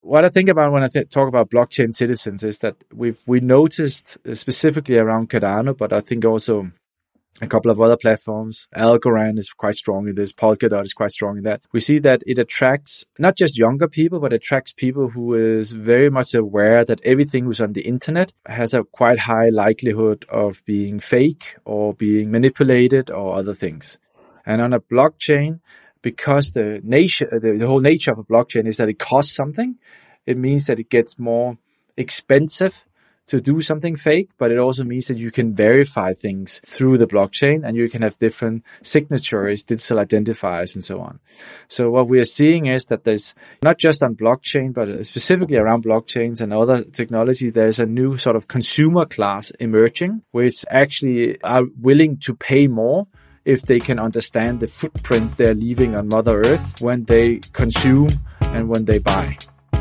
what I think about when I talk about blockchain citizens is that we noticed specifically around Cardano, but I think also a couple of other platforms. Algorand is quite strong in this. Polkadot is quite strong in that. We see that it attracts not just younger people, but attracts people who is very much aware that everything who's on the internet has a quite high likelihood of being fake or being manipulated or other things. And on a blockchain, because the whole nature of a blockchain is that it costs something, it means that it gets more expensive to do something fake, but it also means that you can verify things through the blockchain and you can have different signatures, digital identifiers, and so on. So what we are seeing is that there's not just on blockchain, but specifically around blockchains and other technology, there's a new sort of consumer class emerging, which actually are willing to pay more if they can understand the footprint they're leaving on Mother Earth when they consume and when they buy.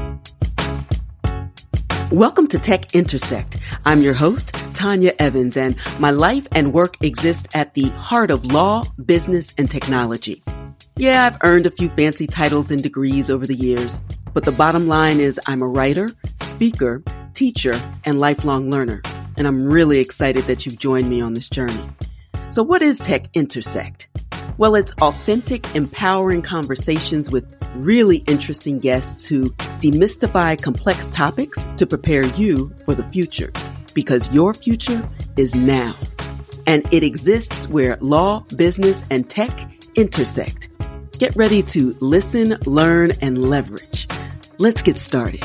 Welcome to Tech Intersect. I'm your host, Tanya Evans, and my life and work exist at the heart of law, business, and technology. Yeah, I've earned a few fancy titles and degrees over the years, but the bottom line is I'm a writer, speaker, teacher, and lifelong learner, and I'm really excited that you've joined me on this journey. So what is Tech Intersect? Well, it's authentic, empowering conversations with really interesting guests who demystify complex topics to prepare you for the future, because your future is now. And it exists where law, business, and tech intersect. Get ready to listen, learn, and leverage. Let's get started.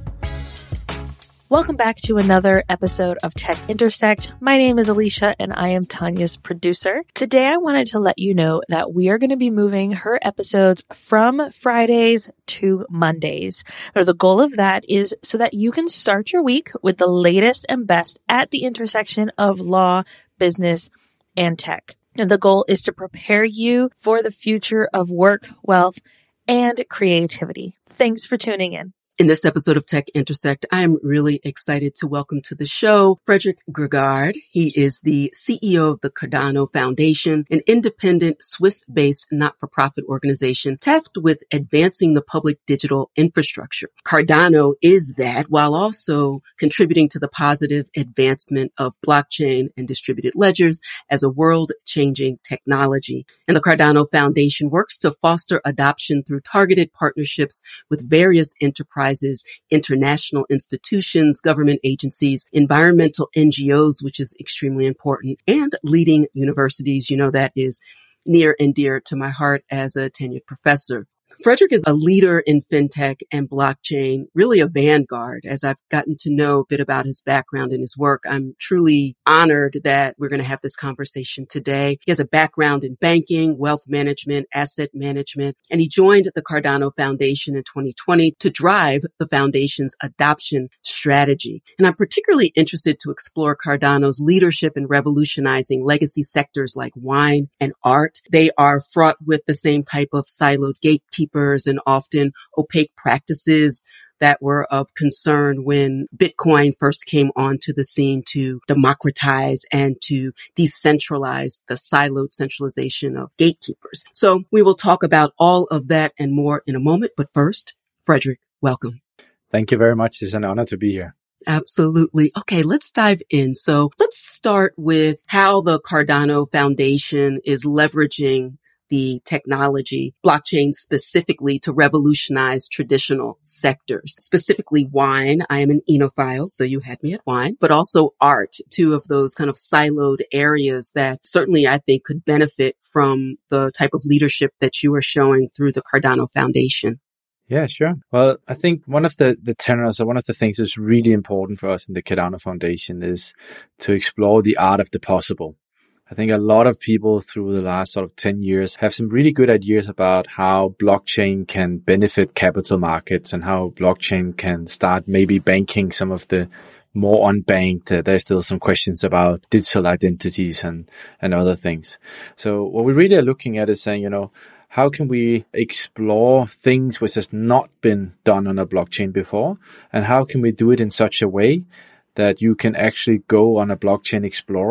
Welcome back to another episode of Tech Intersect. My name is Alicia and I am Tanya's producer. Today I wanted to let you know that we are going to be moving her episodes from Fridays to Mondays. Now, the goal of that is so that you can start your week with the latest and best at the intersection of law, business, and tech. And the goal is to prepare you for the future of work, wealth, and creativity. Thanks for tuning in. In this episode of Tech Intersect, I am really excited to welcome to the show Frederick Gregaard. He is the CEO of the Cardano Foundation, an independent Swiss-based not-for-profit organization tasked with advancing the public digital infrastructure. Cardano is that, while also contributing to the positive advancement of blockchain and distributed ledgers as a world-changing technology. And the Cardano Foundation works to foster adoption through targeted partnerships with various enterprises, international institutions, government agencies, environmental NGOs, which is extremely important, and leading universities. You know, that is near and dear to my heart as a tenured professor. Frederick is a leader in fintech and blockchain, really a vanguard. As I've gotten to know a bit about his background and his work, I'm truly honored that we're going to have this conversation today. He has a background in banking, wealth management, asset management, and he joined the Cardano Foundation in 2020 to drive the foundation's adoption strategy. And I'm particularly interested to explore Cardano's leadership in revolutionizing legacy sectors like wine and art. They are fraught with the same type of siloed gatekeepers and often opaque practices that were of concern when Bitcoin first came onto the scene to democratize and to decentralize the siloed centralization of gatekeepers. So we will talk about all of that and more in a moment. But first, Frederick, welcome. Thank you very much. It's an honor to be here. Absolutely. Okay, let's dive in. So let's start with how the Cardano Foundation is leveraging the technology, blockchain specifically, to revolutionize traditional sectors, specifically wine. I am an enophile, so you had me at wine, but also art, two of those kind of siloed areas that certainly I think could benefit from the type of leadership that you are showing through the Cardano Foundation. Yeah, sure. Well, I think one of the tenets or one of the things that's really important for us in the Cardano Foundation is to explore the art of the possible. I think a lot of people through the last sort of 10 years have some really good ideas about how blockchain can benefit capital markets and how blockchain can start maybe banking some of the more unbanked. There's still some questions about digital identities and other things. So what we really are looking at is saying, how can we explore things which has not been done on a blockchain before? And how can we do it in such a way that you can actually go on a blockchain explorer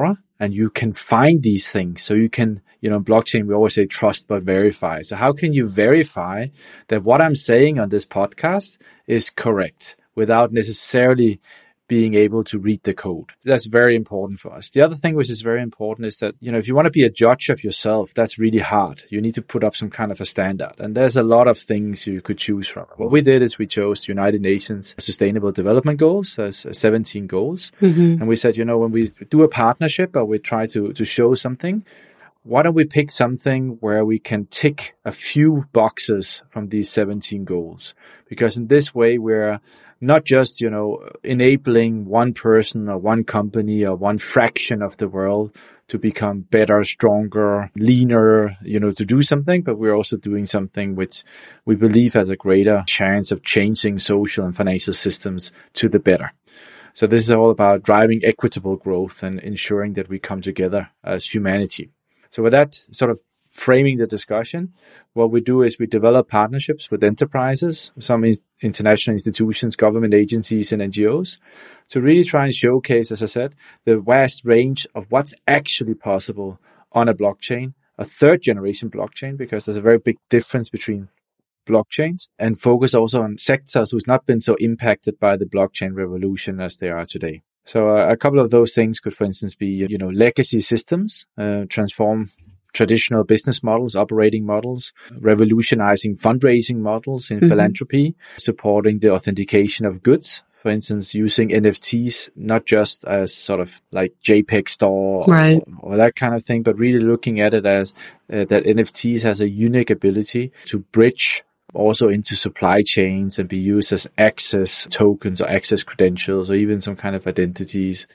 and you can find these things. So you can, in blockchain, we always say trust but verify. So how can you verify that what I'm saying on this podcast is correct without necessarily being able to read the code? That's very important for us. The other thing which is very important is that, if you want to be a judge of yourself, that's really hard. You need to put up some kind of a standard. And there's a lot of things you could choose from. What we did is we chose United Nations Sustainable Development Goals. There's 17 goals. Mm-hmm. And we said, when we do a partnership or we try to show something, why don't we pick something where we can tick a few boxes from these 17 goals? Because in this way, we're not just, enabling one person or one company or one fraction of the world to become better, stronger, leaner, to do something, but we're also doing something which we believe has a greater chance of changing social and financial systems to the better. So this is all about driving equitable growth and ensuring that we come together as humanity. So with that sort of framing the discussion, what we do is we develop partnerships with enterprises, some international institutions, government agencies, and NGOs to really try and showcase, as I said, the vast range of what's actually possible on a blockchain, a third generation blockchain, because there's a very big difference between blockchains, and focus also on sectors who's not been so impacted by the blockchain revolution as they are today. So a couple of those things could, for instance, be, legacy systems, transform traditional business models, operating models, revolutionizing fundraising models in philanthropy, supporting the authentication of goods. For instance, using NFTs, not just as sort of like JPEG store or that kind of thing, but really looking at it as that NFTs has a unique ability to bridge also into supply chains and be used as access tokens or access credentials or even some kind of identities.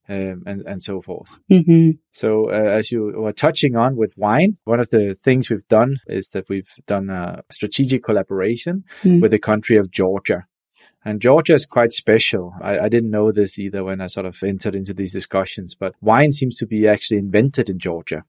And so forth. Mm-hmm. So as you were touching on with wine, one of the things we've done is that we've done a strategic collaboration with the country of Georgia. And Georgia is quite special. I didn't know this either when I sort of entered into these discussions, but wine seems to be actually invented in Georgia.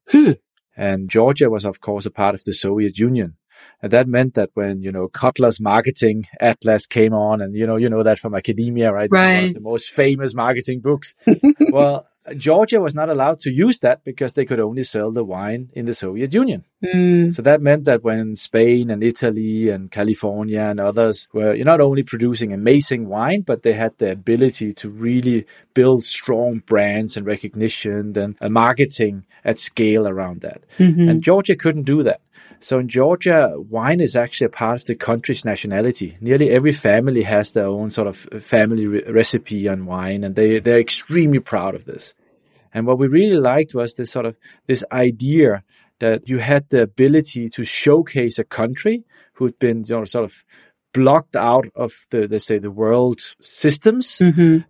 And Georgia was, of course, a part of the Soviet Union. And that meant that when, Kotler's marketing atlas came on, and, you know that from academia, right? Right. One of the most famous marketing books. Well, Georgia was not allowed to use that because they could only sell the wine in the Soviet Union. So that meant that when Spain and Italy and California and others were not only producing amazing wine, but they had the ability to really build strong brands and recognition and marketing at scale around that. And Georgia couldn't do that. So in Georgia, wine is actually a part of the country's nationality. Nearly every family has their own sort of family recipe on wine, and they're extremely proud of this. And what we really liked was this idea that you had the ability to showcase a country who'd been sort of blocked out of the world systems.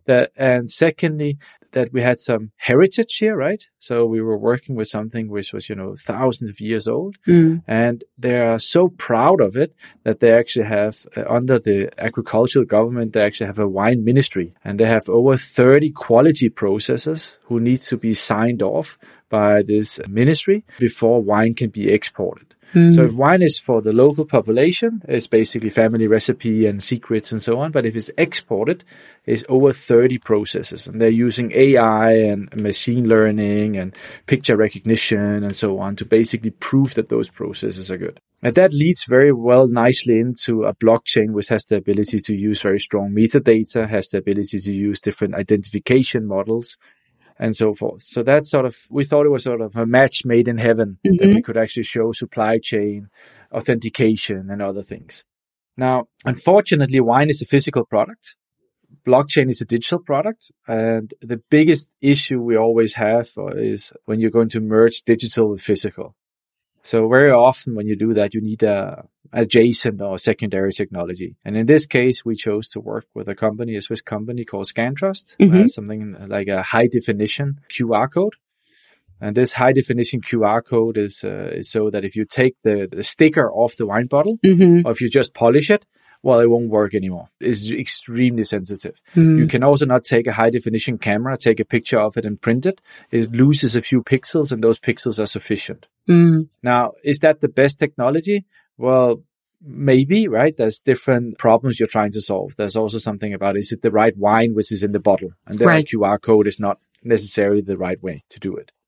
And secondly, that we had some heritage here, right? So we were working with something which was, thousands of years old. And they are so proud of it that they actually have, under the agricultural government, they actually have a wine ministry. And they have over 30 quality processors who need to be signed off by this ministry before wine can be exported. So if wine is for the local population, it's basically family recipe and secrets and so on. But if it's exported, it's over 30 processes. And they're using AI and machine learning and picture recognition and so on to basically prove that those processes are good. And that leads very well nicely into a blockchain which has the ability to use very strong metadata, has the ability to use different identification models, and so forth. So that's we thought it was sort of a match made in heaven that we could actually show supply chain, authentication, and other things. Now, unfortunately, wine is a physical product. Blockchain is a digital product. And the biggest issue we always have is when you're going to merge digital with physical. So very often when you do that, you need a adjacent or secondary technology. And in this case, we chose to work with a Swiss company called Scantrust, something like a high definition QR code. And this high definition QR code is so that if you take the sticker off the wine bottle, or if you just polish it, well, it won't work anymore. It's extremely sensitive. You can also not take a high definition camera, take a picture of it and print it. It loses a few pixels and those pixels are sufficient. Now, is that the best technology? Well, maybe, right? There's different problems you're trying to solve. There's also something about, is it the right wine which is in the bottle? And the QR code is not necessarily the right way to do it.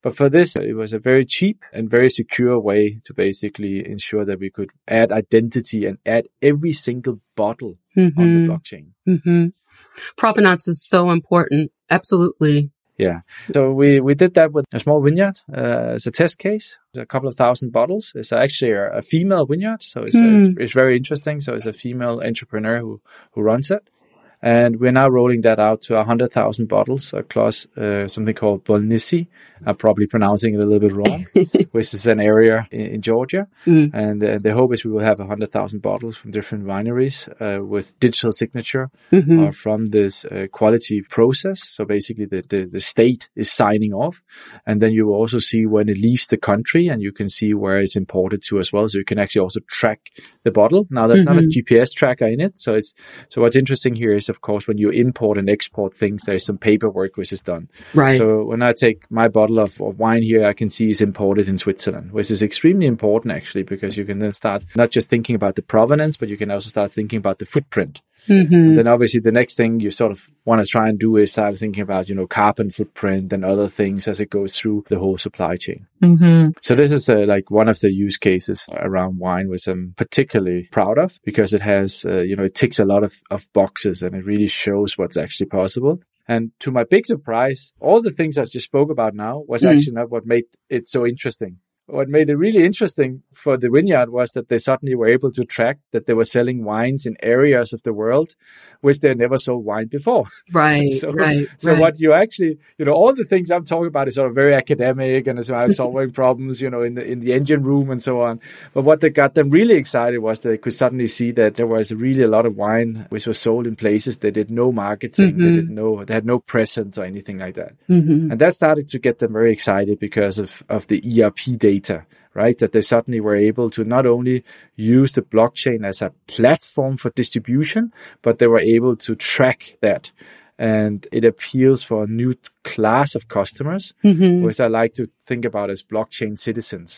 But for this, it was a very cheap and very secure way to basically ensure that we could add identity and add every single bottle on the blockchain. Mm-hmm. Provenance is so important. Absolutely. Yeah. So we did that with a small vineyard as a test case. A couple of thousand bottles. It's actually a female vineyard, so it's very interesting. So it's a female entrepreneur who runs it. And we're now rolling that out to 100,000 bottles across something called Bolnissi. I'm probably pronouncing it a little bit wrong, which is an area in Georgia. And the hope is we will have 100,000 bottles from different wineries with digital signature from this quality process. So basically the state is signing off. And then you will also see when it leaves the country, and you can see where it's imported to as well. So you can actually also track the bottle. Now there's not a GPS tracker in it. So what's interesting here is, of course, when you import and export things, there's some paperwork which is done. Right. So when I take my bottle of wine here, I can see it's imported in Switzerland, which is extremely important actually, because you can then start not just thinking about the provenance, but you can also start thinking about the footprint. And then obviously the next thing you sort of want to try and do is start thinking about, carbon footprint and other things as it goes through the whole supply chain. So this is like one of the use cases around wine, which I'm particularly proud of, because it has, it ticks a lot of boxes, and it really shows what's actually possible. And to my big surprise, all the things I just spoke about now was actually not what made it so interesting. What made it really interesting for the vineyard was that they suddenly were able to track that they were selling wines in areas of the world which they never sold wine before. Right, So right. what you actually, all the things I'm talking about is sort of very academic and as well as solving problems, in the engine room and so on. But what that got them really excited was that they could suddenly see that there was really a lot of wine which was sold in places they did no marketing, they had no presence or anything like that. And that started to get them very excited because of the ERP data, right? That they suddenly were able to not only use the blockchain as a platform for distribution, but they were able to track that. And it appeals for a new class of customers, which I like to think about as blockchain citizens.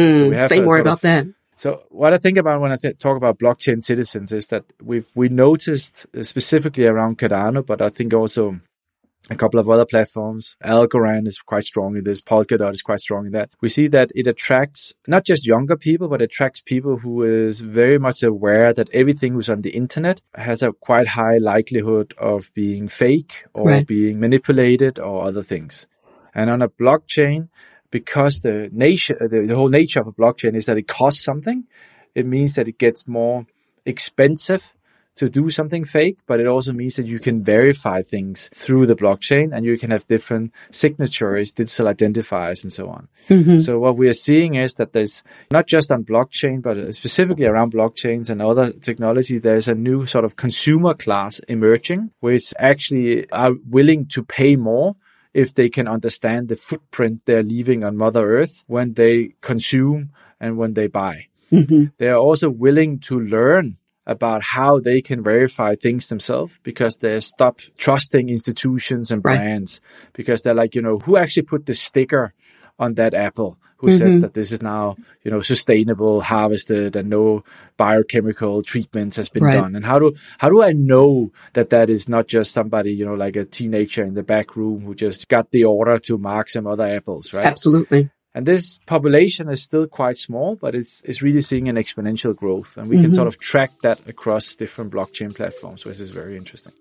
Say more about that. So what I think about when I talk about blockchain citizens is that we noticed specifically around Cardano, but I think also a couple of other platforms. Algorand is quite strong in this. Polkadot is quite strong in that. We see that it attracts not just younger people, but attracts people who is very much aware that everything who's on the internet has a quite high likelihood of being fake or being manipulated or other things. And on a blockchain, because the whole nature of a blockchain is that it costs something, it means that it gets more expensive to do something fake, but it also means that you can verify things through the blockchain, and you can have different signatures, digital identifiers, and so on. So what we are seeing is that there's not just on blockchain, but specifically around blockchains and other technology, there's a new sort of consumer class emerging, which actually are willing to pay more if they can understand the footprint they're leaving on Mother Earth when they consume and when they buy. They are also willing to learn about how they can verify things themselves, because they stop trusting institutions and brands, because they're like, who actually put the sticker on that apple? Who said that this is now, sustainable, harvested, and no biochemical treatments has been done? And how do I know that is not just somebody, like a teenager in the back room who just got the order to mark some other apples, right? Absolutely. And this population is still quite small, but it's really seeing an exponential growth. And we can sort of track that across different blockchain platforms, which is very interesting.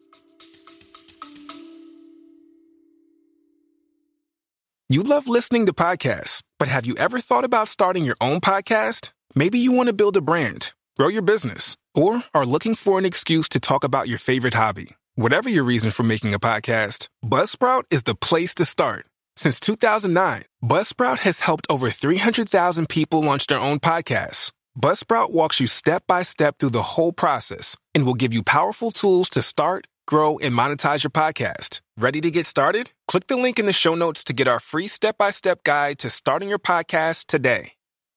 You love listening to podcasts, but have you ever thought about starting your own podcast? Maybe you want to build a brand, grow your business, or are looking for an excuse to talk about your favorite hobby. Whatever your reason for making a podcast, Buzzsprout is the place to start. Since 2009, Buzzsprout has helped over 300,000 people launch their own podcasts. Buzzsprout walks you step by step through the whole process and will give you powerful tools to start, grow, and monetize your podcast. Ready to get started? Click the link in the show notes to get our free step-by-step guide to starting your podcast today.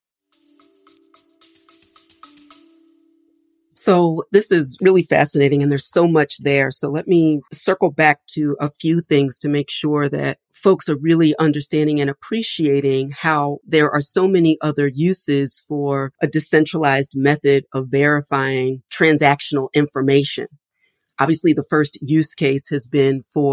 So this is really fascinating, and there's so much there. So let me circle back to a few things to make sure that folks are really understanding and appreciating how there are so many other uses for a decentralized method of verifying transactional information. Obviously, the first use case has been for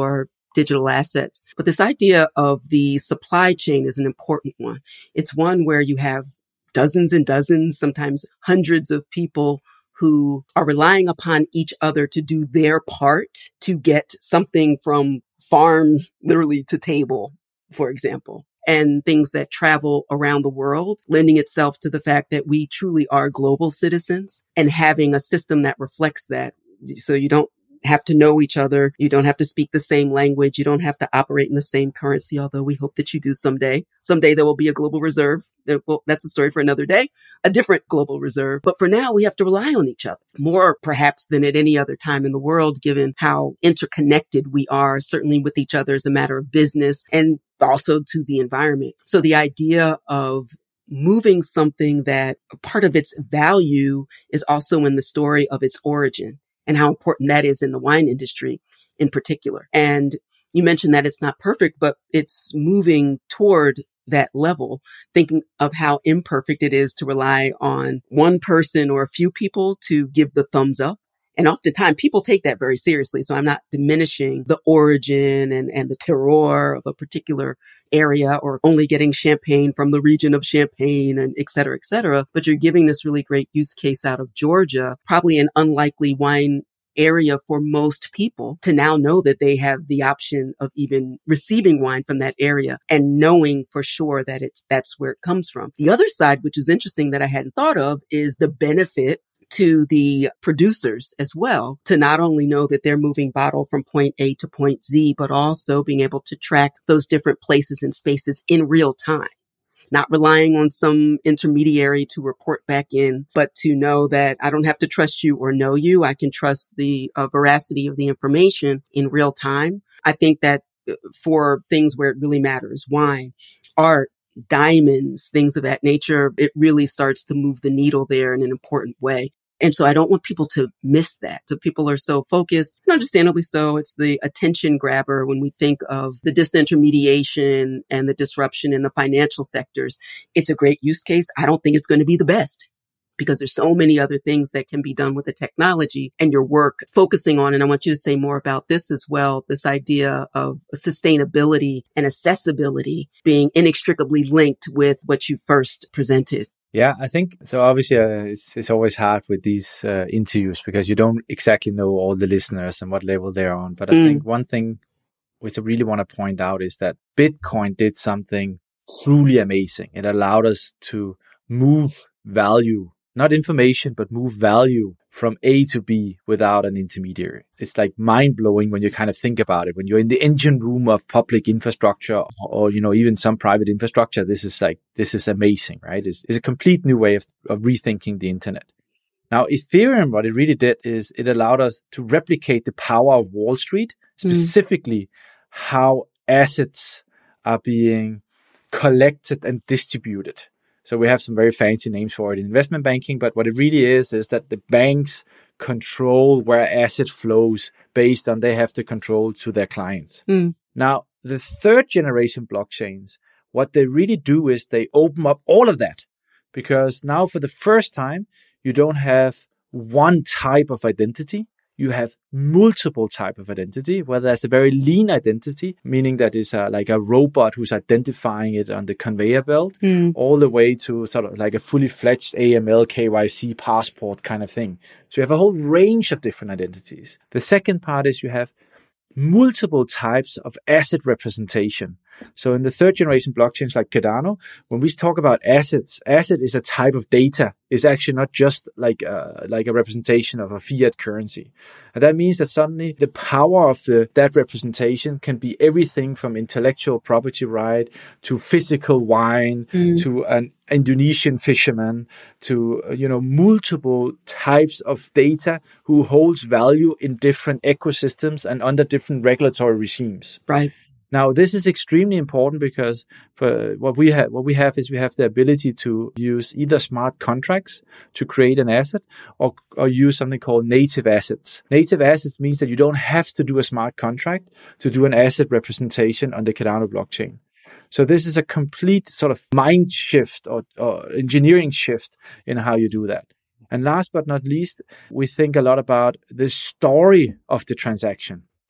digital assets. But this idea of the supply chain is an important one. It's one where you have dozens and dozens, sometimes hundreds of people who are relying upon each other to do their part to get something from farm literally to table, for example, and things that travel around the world, lending itself to the fact that we truly are global citizens and having a system that reflects that. So you don't have to know each other. You don't have to speak the same language. You don't have to operate in the same currency, although we hope that you do someday. Someday there will be a global reserve. Well, that's a story for another day, a different global reserve. But for now, we have to rely on each other more perhaps than at any other time in the world, given how interconnected we are, certainly with each other as a matter of business and also to the environment. So the idea of moving something that part of its value is also in the story of its origin, and how important that is in the wine industry in particular. And you mentioned that it's not perfect, but it's moving toward that level, thinking of how imperfect it is to rely on one person or a few people to give the thumbs up. And oftentimes people take that very seriously. So I'm not diminishing the origin and the terroir of a particular area or only getting champagne from the region of Champagne and et cetera, et cetera. But you're giving this really great use case out of Georgia, probably an unlikely wine area for most people to now know that they have the option of even receiving wine from that area and knowing for sure that that's where it comes from. The other side, which is interesting that I hadn't thought of, is the benefit to the producers as well, to not only know that they're moving bottle from point A to point Z, but also being able to track those different places and spaces in real time, not relying on some intermediary to report back in, but to know that I don't have to trust you or know you. I can trust the veracity of the information in real time. I think that for things where it really matters, wine, art, diamonds, things of that nature, it really starts to move the needle there in an important way. And so I don't want people to miss that. So people are so focused, and understandably so. It's the attention grabber when we think of the disintermediation and the disruption in the financial sectors. It's a great use case. I don't think it's going to be the best because there's so many other things that can be done with the technology and your work focusing on. And I want you to say more about this as well, this idea of sustainability and accessibility being inextricably linked with what you first presented. Yeah, I think so. Obviously, it's always hard with these interviews because you don't exactly know all the listeners and what level they're on. But I think one thing which I really want to point out is that Bitcoin did something truly amazing. It allowed us to move value, not information, but move value from A to B without an intermediary. It's like mind-blowing when you kind of think about it. When you're in the engine room of public infrastructure or even some private infrastructure, this is amazing, right? It's a complete new way of rethinking the internet. Now, Ethereum, what it really did is it allowed us to replicate the power of Wall Street, specifically how assets are being collected and distributed. So we have some very fancy names for it in investment banking, but what it really is that the banks control where asset flows based on they have the control to their clients. Now, the third generation blockchains, what they really do is they open up all of that because now for the first time, you don't have one type of identity. You have multiple type of identity, whether that's a very lean identity, meaning that is like a robot who's identifying it on the conveyor belt, all the way to sort of like a fully fledged AML, KYC, passport kind of thing. So you have a whole range of different identities. The second part is you have multiple types of asset representation. So in the third generation blockchains like Cardano, when we talk about assets, asset is a type of data. It's actually not just like a representation of a fiat currency. And that means that suddenly the power of that representation can be everything from intellectual property right to physical wine to an Indonesian fisherman to multiple types of data who holds value in different ecosystems and under different regulatory regimes. Right. Now, this is extremely important because for what we have is we have the ability to use either smart contracts to create an asset or use something called native assets. Native assets means that you don't have to do a smart contract to do an asset representation on the Cardano blockchain. So this is a complete sort of mind shift or engineering shift in how you do that. And last but not least, we think a lot about the story of the transaction.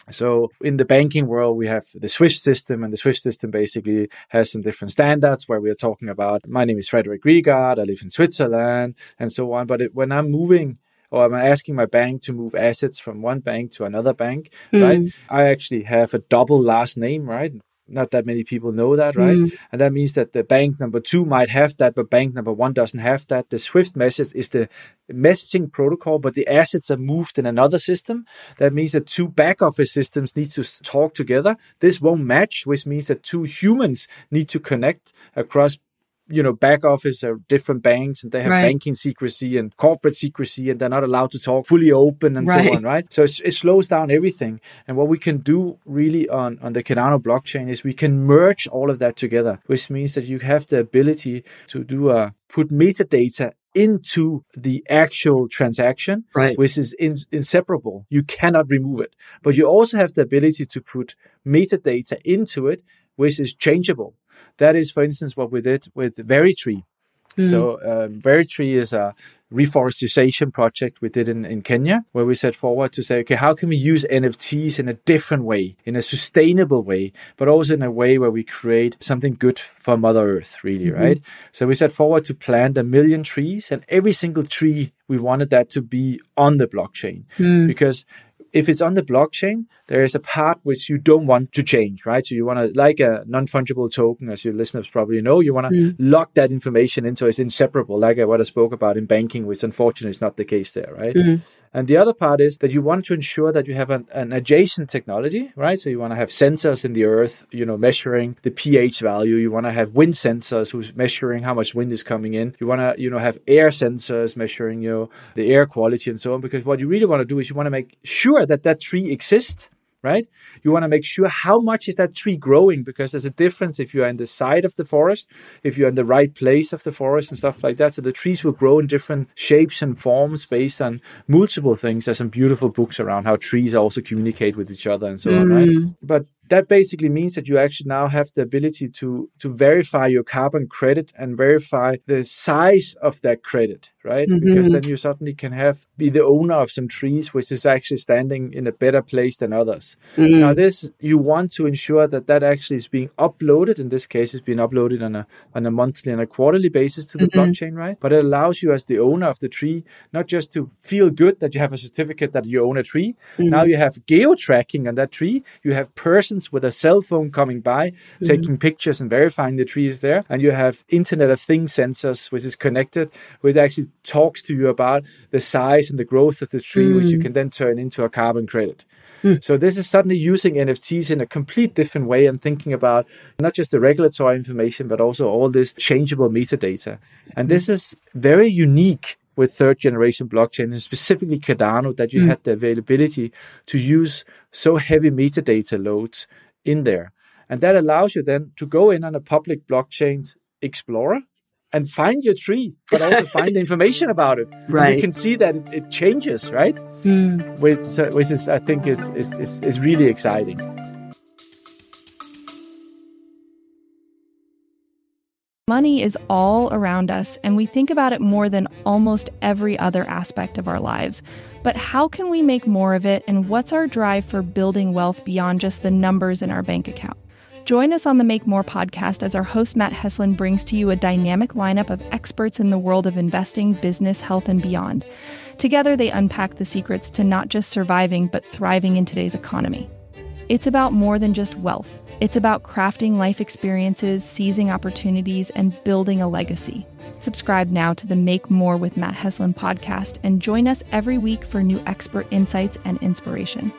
So in the banking world, we have the SWIFT system, and the SWIFT system basically has some different standards where we are talking about, my name is Frederick Griegard, I live in Switzerland, and so on. But when I'm moving, or I'm asking my bank to move assets from one bank to another bank, right? I actually have a double last name, right? Not that many people know that, right? And that means that the bank number 2 might have that, but bank number 1 doesn't have that. The SWIFT message is the messaging protocol, but the assets are moved in another system. That means that 2 back office systems need to talk together. This won't match, which means that 2 humans need to connect across back office or different banks, and they have banking secrecy and corporate secrecy, and they're not allowed to talk fully open and so on, right? So it slows down everything. And what we can do really on the Cardano blockchain is we can merge all of that together, which means that you have the ability to put metadata into the actual transaction, which is inseparable. You cannot remove it. But you also have the ability to put metadata into it, which is changeable. That is, for instance, what we did with Veritree. So Veritree is a reforestation project we did in Kenya, where we set forward to say, okay, how can we use NFTs in a different way, in a sustainable way, but also in a way where we create something good for Mother Earth, really, right? So we set forward to plant 1 million trees, and every single tree, we wanted that to be on the blockchain. Because if it's on the blockchain, there is a part which you don't want to change, right? So you want to, like a non-fungible token, as your listeners probably know, you want to lock that information in so it's inseparable, like what I spoke about in banking, which unfortunately is not the case there, right? And the other part is that you want to ensure that you have an adjacent technology, right? So you want to have sensors in the earth, measuring the pH value. You want to have wind sensors who's measuring how much wind is coming in. You want to, have air sensors measuring, the air quality and so on. Because what you really want to do is you want to make sure that tree exists, right? You want to make sure how much is that tree growing, because there's a difference if you are in the side of the forest, if you're in the right place of the forest and stuff like that. So the trees will grow in different shapes and forms based on multiple things. There's some beautiful books around how trees also communicate with each other and so on, right? But that basically means that you actually now have the ability to verify your carbon credit and verify the size of that credit, right? Because then you suddenly can be the owner of some trees which is actually standing in a better place than others. Now this, you want to ensure that actually is being uploaded. In this case, it's being uploaded on a monthly and a quarterly basis to the blockchain, right? But it allows you as the owner of the tree, not just to feel good that you have a certificate that you own a tree. Now you have geo-tracking on that tree. You have persons with a cell phone coming by, taking pictures and verifying the tree is there. And you have Internet of Things sensors, which is connected, which actually talks to you about the size and the growth of the tree, which you can then turn into a carbon credit. So this is suddenly using NFTs in a complete different way and thinking about not just the regulatory information, but also all this changeable metadata. And this is very unique with third generation blockchain, and specifically Cardano, that you had the availability to use so heavy metadata loads in there. And that allows you then to go in on a public blockchain's explorer and find your tree, but also find the information about it. Right. And you can see that it changes, right? Which is, I think, is really exciting. Money is all around us, and we think about it more than almost every other aspect of our lives. But how can we make more of it, and what's our drive for building wealth beyond just the numbers in our bank account? Join us on the Make More podcast as our host Matt Heslin brings to you a dynamic lineup of experts in the world of investing, business, health, and beyond. Together, they unpack the secrets to not just surviving, but thriving in today's economy. It's about more than just wealth. It's about crafting life experiences, seizing opportunities, and building a legacy. Subscribe now to the Make More with Matt Heslin podcast and join us every week for new expert insights and inspiration.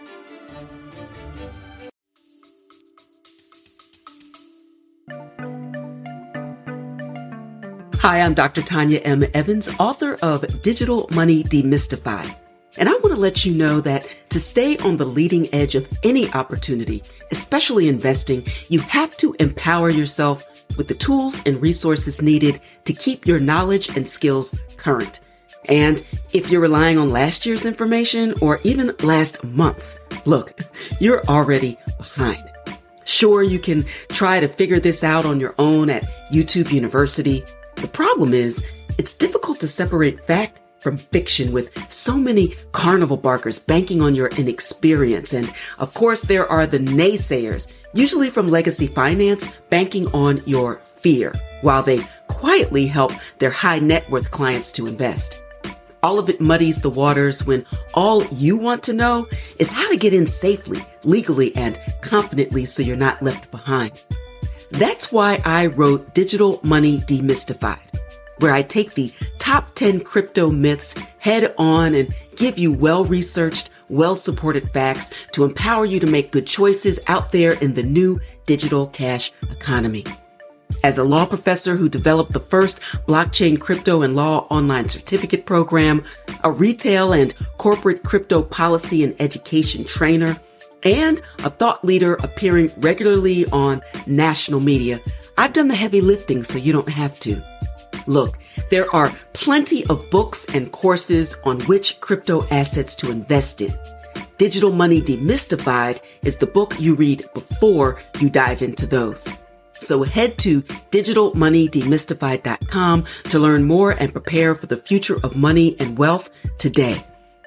Hi, I'm Dr. Tanya M. Evans, author of Digital Money Demystified. And I want to let you know that to stay on the leading edge of any opportunity, especially investing, you have to empower yourself with the tools and resources needed to keep your knowledge and skills current. And if you're relying on last year's information or even last month's, look, you're already behind. Sure, you can try to figure this out on your own at YouTube University. The problem is, it's difficult to separate fact from fiction with so many carnival barkers banking on your inexperience. And of course, there are the naysayers, usually from legacy finance, banking on your fear, while they quietly help their high net worth clients to invest. All of it muddies the waters when all you want to know is how to get in safely, legally, and confidently so you're not left behind. That's why I wrote Digital Money Demystified, where I take the top 10 crypto myths head on and give you well-researched, well-supported facts to empower you to make good choices out there in the new digital cash economy. As a law professor who developed the first blockchain crypto and law online certificate program, a retail and corporate crypto policy and education trainer, and a thought leader appearing regularly on national media, I've done the heavy lifting so you don't have to. Look, there are plenty of books and courses on which crypto assets to invest in. Digital Money Demystified is the book you read before you dive into those. So head to digitalmoneydemystified.com to learn more and prepare for the future of money and wealth today.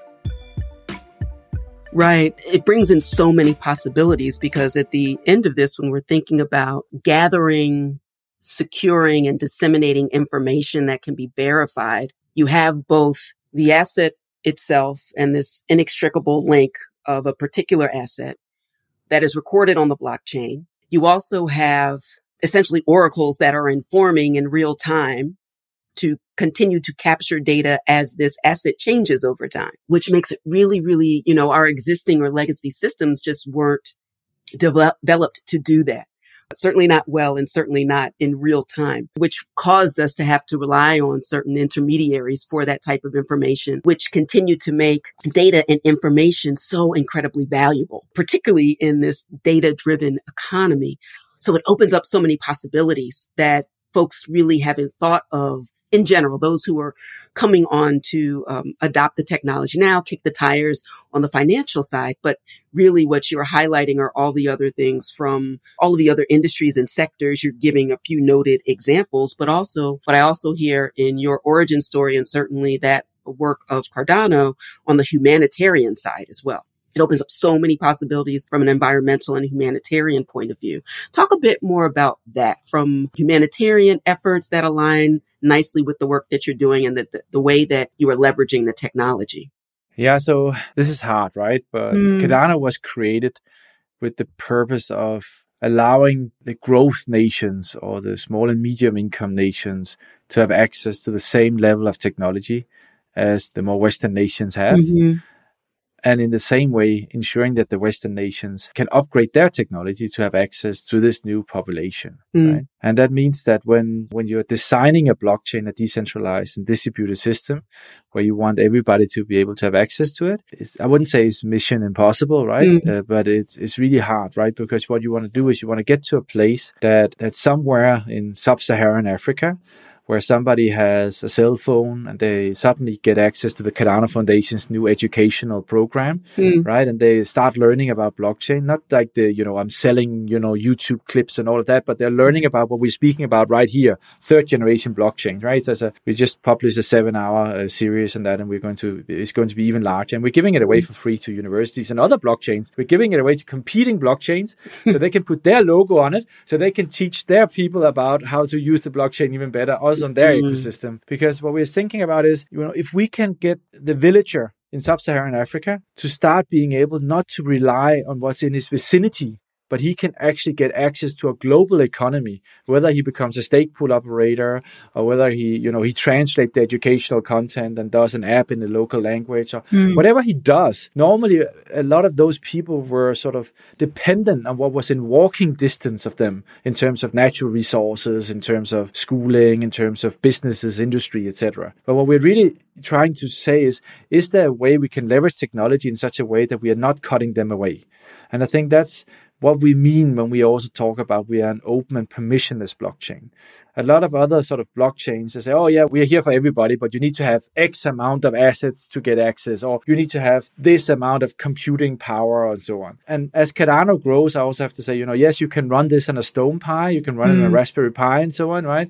Right. It brings in so many possibilities because at the end of this, when we're thinking about gathering, securing, and disseminating information that can be verified, you have both the asset itself and this inextricable link of a particular asset that is recorded on the blockchain. You also have essentially oracles that are informing in real time to continue to capture data as this asset changes over time, which makes it really, really, our existing or legacy systems just weren't developed to do that. Certainly not well and certainly not in real time, which caused us to have to rely on certain intermediaries for that type of information, which continue to make data and information so incredibly valuable, particularly in this data-driven economy. So it opens up so many possibilities that folks really haven't thought of in general, those who are coming on to adopt the technology now, kick the tires on the financial side. But really what you're highlighting are all the other things from all of the other industries and sectors. You're giving a few noted examples, but also what I also hear in your origin story, and certainly that work of Cardano on the humanitarian side as well. It opens up so many possibilities from an environmental and humanitarian point of view. Talk a bit more about that from humanitarian efforts that align nicely with the work that you're doing and the way that you are leveraging the technology. Yeah, so this is hard, right? But Cardano was created with the purpose of allowing the growth nations or the small and medium income nations to have access to the same level of technology as the more Western nations have. Mm-hmm. And in the same way, ensuring that the Western nations can upgrade their technology to have access to this new population. Right? And that means that when you're designing a blockchain, a decentralized and distributed system, where you want everybody to be able to have access to it, I wouldn't say it's mission impossible, right? But it's really hard, right? Because what you want to do is you want to get to a place that's somewhere in sub-Saharan Africa, where somebody has a cell phone and they suddenly get access to the Cardano Foundation's new educational program, right? And they start learning about blockchain, not like I'm selling, YouTube clips and all of that, but they're learning about what we're speaking about right here, third generation blockchain, right? We just published a 7-hour series on that, and it's going to be even larger. And we're giving it away for free to universities and other blockchains. We're giving it away to competing blockchains so they can put their logo on it, so they can teach their people about how to use the blockchain even better, on their ecosystem. Because what we're thinking about is, if we can get the villager in sub-Saharan Africa to start being able not to rely on what's in his vicinity, but he can actually get access to a global economy, whether he becomes a stake pool operator or whether he translates the educational content and does an app in the local language or whatever he does. Normally, a lot of those people were sort of dependent on what was in walking distance of them in terms of natural resources, in terms of schooling, in terms of businesses, industry, etc. But what we're really trying to say is there a way we can leverage technology in such a way that we are not cutting them away? And I think that's what we mean when we also talk about we are an open and permissionless blockchain. A lot of other sort of blockchains, they say, oh yeah, we're here for everybody, but you need to have X amount of assets to get access, or you need to have this amount of computing power and so on. And as Cardano grows, I also have to say, yes, you can run this on a Stone Pi, you can run it on a Raspberry Pi and so on, right?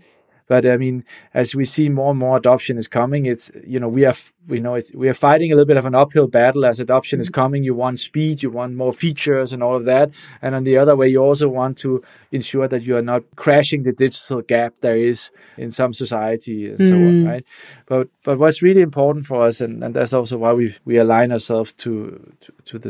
But I mean, as we see more and more adoption is coming, it's, we are fighting a little bit of an uphill battle as adoption is coming. You want speed, you want more features and all of that. And on the other way, you also want to ensure that you are not crashing the digital gap there is in some society and so on, right? But what's really important for us, and that's also why we align ourselves to the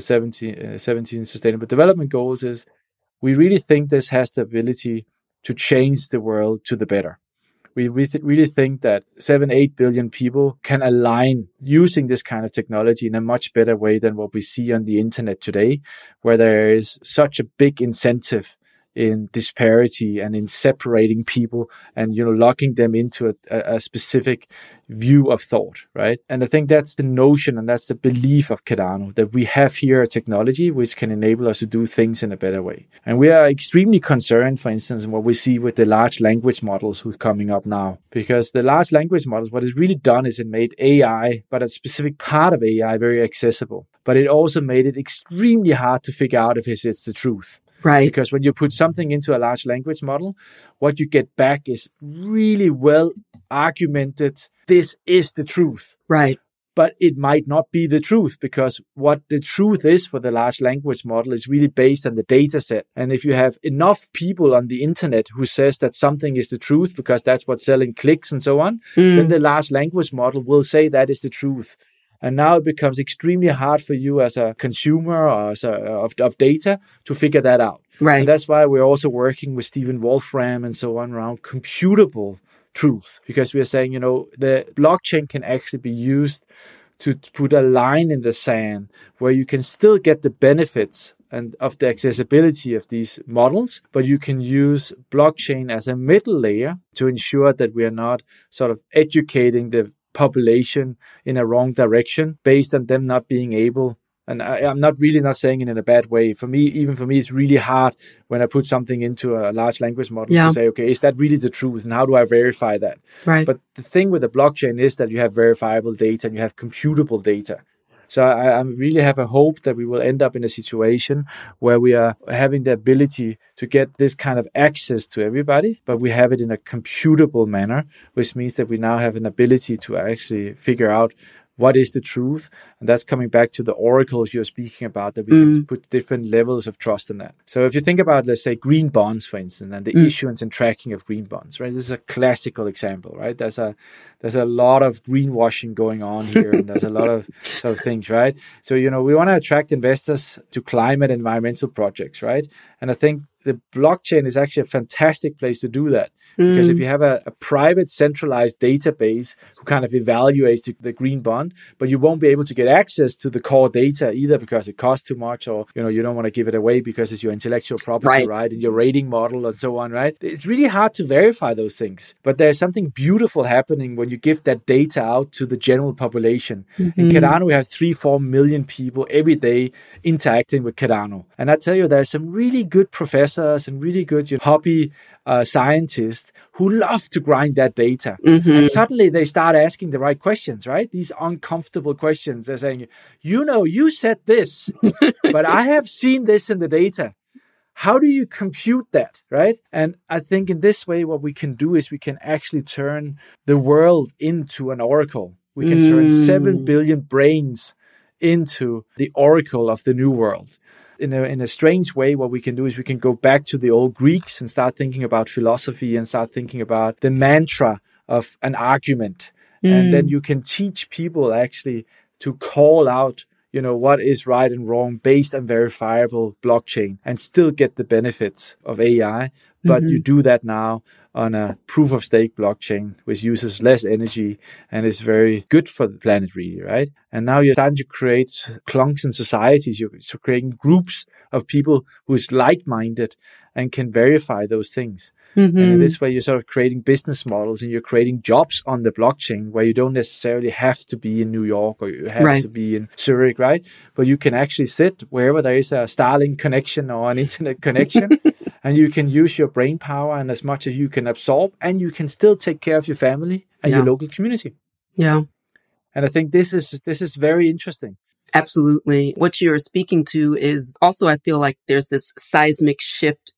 17 Sustainable Development Goals, is we really think this has the ability to change the world to the better. We really think that 7-8 billion people can align using this kind of technology in a much better way than what we see on the internet today, where there is such a big incentive in disparity and in separating people and, locking them into a specific view of thought, right? And I think that's the notion and that's the belief of Cardano, that we have here a technology which can enable us to do things in a better way. And we are extremely concerned, for instance, in what we see with the large language models who's coming up now. Because the large language models, what it's really done is it made AI, but a specific part of AI, very accessible. But it also made it extremely hard to figure out if it's the truth. Right. Because when you put something into a large language model, what you get back is really well argumented. This is the truth. Right. But it might not be the truth, because what the truth is for the large language model is really based on the data set. And if you have enough people on the internet who says that something is the truth because that's what's selling clicks and so on, then the large language model will say that is the truth. And now it becomes extremely hard for you as a consumer or of data to figure that out. Right. And that's why we're also working with Stephen Wolfram and so on around computable truth, because we are saying, the blockchain can actually be used to put a line in the sand where you can still get the benefits and of the accessibility of these models, but you can use blockchain as a middle layer to ensure that we are not sort of educating the population in a wrong direction based on them not being able. And I'm not saying it in a bad way. For me, it's really hard when I put something into a large language model to say, okay, is that really the truth? And how do I verify that? Right. But the thing with the blockchain is that you have verifiable data and you have computable data. So I really have a hope that we will end up in a situation where we are having the ability to get this kind of access to everybody, but we have it in a computable manner, which means that we now have an ability to actually figure out what is the truth. And that's coming back to the oracles you're speaking about, that we can put different levels of trust in that. So if you think about, let's say, green bonds, for instance, and the issuance and tracking of green bonds, right? This is a classical example, right? There's a lot of greenwashing going on here, and there's a lot of sort of things, right? So, we want to attract investors to climate and environmental projects, right? And I think the blockchain is actually a fantastic place to do that. Because if you have a private centralized database who kind of evaluates the green bond, but you won't be able to get access to the core data either because it costs too much, or, you don't want to give it away because it's your intellectual property, right? And your rating model and so on, right? It's really hard to verify those things. But there's something beautiful happening when you give that data out to the general population. In Cardano, we have 3-4 million people every day interacting with Cardano. And I tell you, there's some really good professors and really good hobby scientists who love to grind that data. And suddenly they start asking the right questions, right? These uncomfortable questions. They're saying, you said this, but I have seen this in the data. How do you compute that, right? And I think in this way, what we can do is we can actually turn the world into an oracle. We can turn 7 billion brains into the oracle of the new world. In a strange way, what we can do is we can go back to the old Greeks and start thinking about philosophy and start thinking about the mantra of an argument. And then you can teach people actually to call out, what is right and wrong based on verifiable blockchain and still get the benefits of AI. But you do that now on a proof of stake blockchain, which uses less energy and is very good for the planet, really, right? And now you're starting to create clunks and societies. You're creating groups of people who's like-minded and can verify those things. And in this way, you're sort of creating business models and you're creating jobs on the blockchain where you don't necessarily have to be in New York or you have to be in Zurich, right? But you can actually sit wherever there is a Starlink connection or an internet connection and you can use your brain power and as much as you can absorb, and you can still take care of your family and your local community. Yeah. And I think this is very interesting. Absolutely. What you're speaking to is also, I feel like there's this seismic shift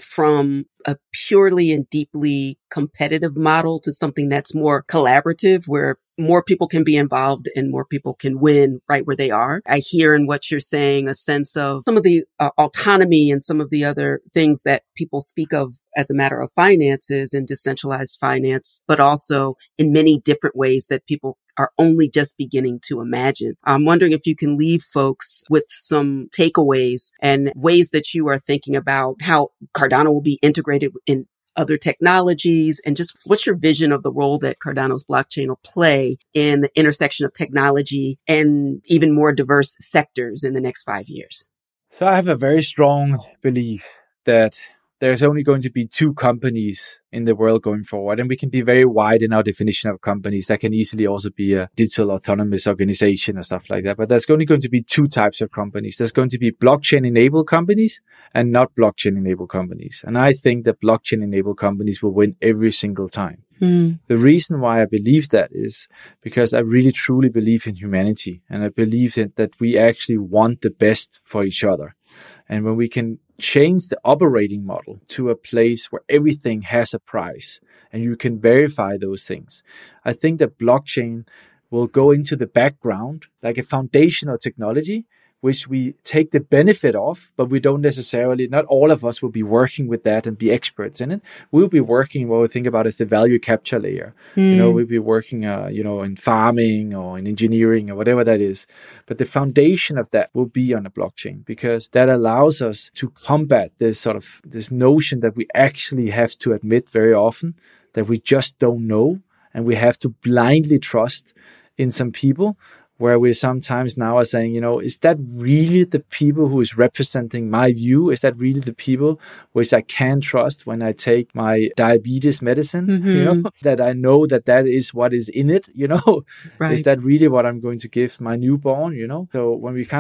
from a purely and deeply competitive model to something that's more collaborative, where more people can be involved and more people can win right where they are. I hear in what you're saying a sense of some of the autonomy and some of the other things that people speak of as a matter of finances and decentralized finance, but also in many different ways that people are only just beginning to imagine. I'm wondering if you can leave folks with some takeaways and ways that you are thinking about how Cardano will be integrated in other technologies, and just what's your vision of the role that Cardano's blockchain will play in the intersection of technology and even more diverse sectors in the next 5 years? So I have a very strong belief that there's only going to be two companies in the world going forward. And we can be very wide in our definition of companies. That can easily also be a digital autonomous organization or stuff like that. But there's only going to be two types of companies. There's going to be blockchain-enabled companies and not blockchain-enabled companies. And I think that blockchain-enabled companies will win every single time. The reason why I believe that is because I really truly believe in humanity. And I believe that we actually want the best for each other. And when we can change the operating model to a place where everything has a price and you can verify those things, I think that blockchain will go into the background like a foundational technology, which we take the benefit of, but we don't necessarily, not all of us will be working with that and be experts in it. We'll be working what we think about as the value capture layer. We'll be working, in farming or in engineering or whatever that is. But the foundation of that will be on a blockchain, because that allows us to combat this notion that we actually have to admit very often that we just don't know, and we have to blindly trust in some people, where we sometimes now are saying, is that really the people who is representing my view? Is that really the people which I can trust when I take my diabetes medicine? That I know that is what is in it, Right. Is that really what I'm going to give my newborn, So when we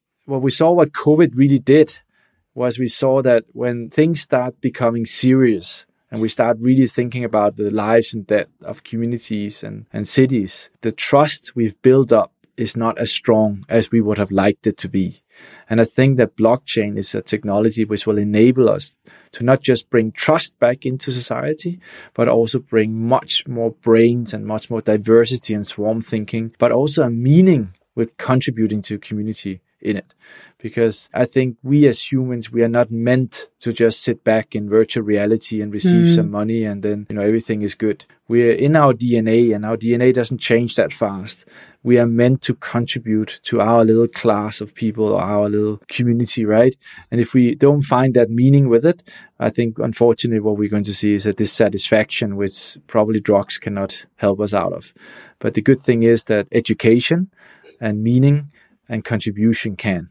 we saw what COVID really did was we saw that when things start becoming serious, and we start really thinking about the lives and death of communities and cities, the trust we've built up is not as strong as we would have liked it to be. And I think that blockchain is a technology which will enable us to not just bring trust back into society, but also bring much more brains and much more diversity and swarm thinking, but also a meaning with contributing to community in it. Because I think we as humans, we are not meant to just sit back in virtual reality and receive some money and then, everything is good. We're in our DNA, and our DNA doesn't change that fast. We are meant to contribute to our little class of people or our little community, right? And if we don't find that meaning with it, I think, unfortunately, what we're going to see is a dissatisfaction, which probably drugs cannot help us out of. But the good thing is that education and meaning and contribution can.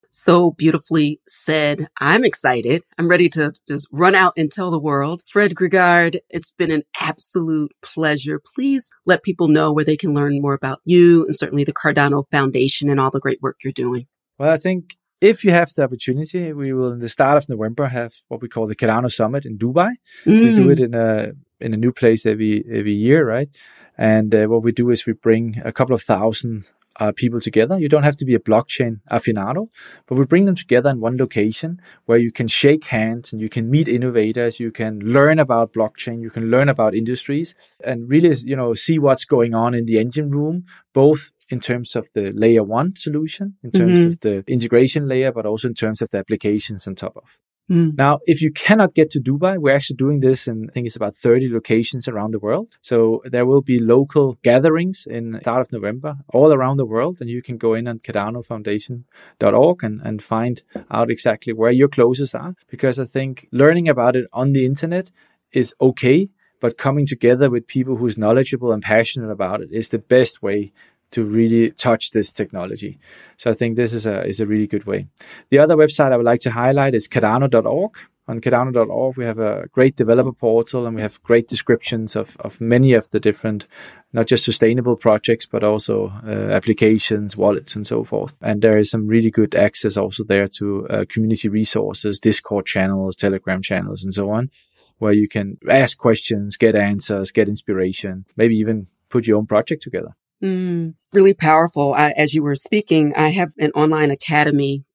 So beautifully said. I'm excited. I'm ready to just run out and tell the world. Fred Gregaard, it's been an absolute pleasure. Please let people know where they can learn more about you and certainly the Cardano Foundation and all the great work you're doing. Well, I think if you have the opportunity, we will, in the start of November, have what we call the Cardano Summit in Dubai. We do it in a new place every year, right? And what we do is we bring a couple of thousand people together. You don't have to be a blockchain aficionado, but we bring them together in one location where you can shake hands and you can meet innovators, you can learn about blockchain, you can learn about industries, and really, see what's going on in the engine room, both in terms of the layer one solution, in terms of the integration layer, but also in terms of the applications on top of. Now, if you cannot get to Dubai, we're actually doing this in, I think it's about 30 locations around the world. So there will be local gatherings in the start of November all around the world. And you can go in on CardanoFoundation.org and find out exactly where your closest are. Because I think learning about it on the internet is okay, but coming together with people who's knowledgeable and passionate about it is the best way to really touch this technology. So I think this is a really good way. The other website I would like to highlight is Cardano.org. On Cardano.org, we have a great developer portal, and we have great descriptions of many of the different, not just sustainable projects, but also applications, wallets, and so forth. And there is some really good access also there to community resources, Discord channels, Telegram channels, and so on, where you can ask questions, get answers, get inspiration, maybe even put your own project together. Really powerful. As you were speaking, I have an online academy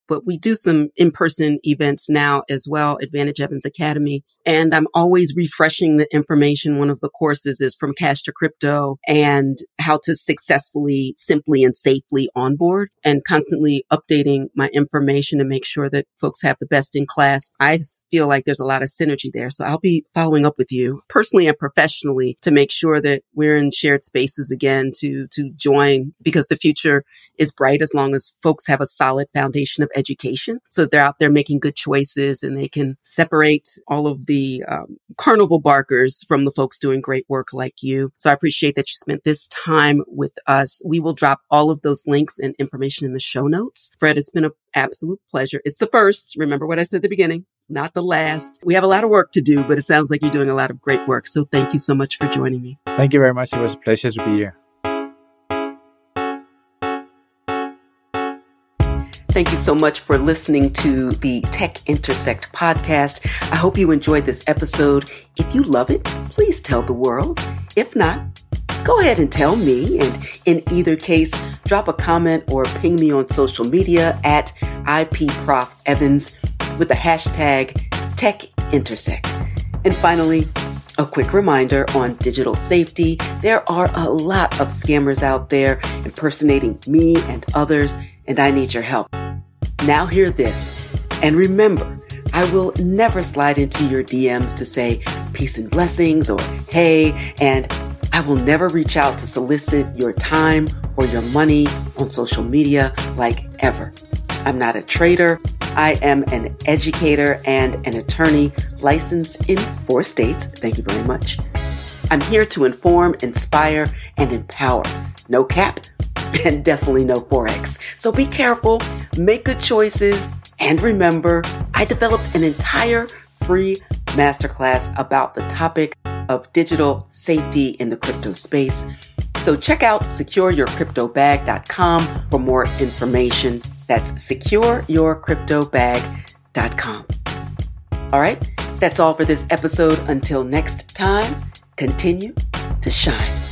but we do some in-person events now as well, Advantage Evans Academy. And I'm always refreshing the information. One of the courses is From Cash to Crypto and how to successfully, simply, and safely onboard, and constantly updating my information to make sure that folks have the best in class. I feel like there's a lot of synergy there. So I'll be following up with you personally and professionally to make sure that we're in shared spaces again to join, because the future is bright as long as folks have a solid foundation of education so that they're out there making good choices and they can separate all of the carnival barkers from the folks doing great work like you. So I appreciate that you spent this time with us. We will drop all of those links and information in the show notes. Fred, it's been an absolute pleasure. It's the first. Remember what I said at the beginning, not the last. We have a lot of work to do, but it sounds like you're doing a lot of great work. So thank you so much for joining me. Thank you very much. It was a pleasure to be here. Thank you so much for listening to the Tech Intersect podcast. I hope you enjoyed this episode. If you love it, please tell the world. If not, go ahead and tell me. And in either case, drop a comment or ping me on social media at IPProfEvans with the hashtag TechIntersect. And finally, a quick reminder on digital safety. There are a lot of scammers out there impersonating me and others, and I need your help. Now hear this, and remember, I will never slide into your DMs to say peace and blessings or hey, and I will never reach out to solicit your time or your money on social media like ever. I'm not a trader. I am an educator and an attorney licensed in 4 states. Thank you very much. I'm here to inform, inspire, and empower. No cap. And definitely no Forex. So be careful, make good choices, and remember, I developed an entire free masterclass about the topic of digital safety in the crypto space. So check out secureyourcryptobag.com for more information. That's secureyourcryptobag.com. All right, that's all for this episode. Until next time, continue to shine.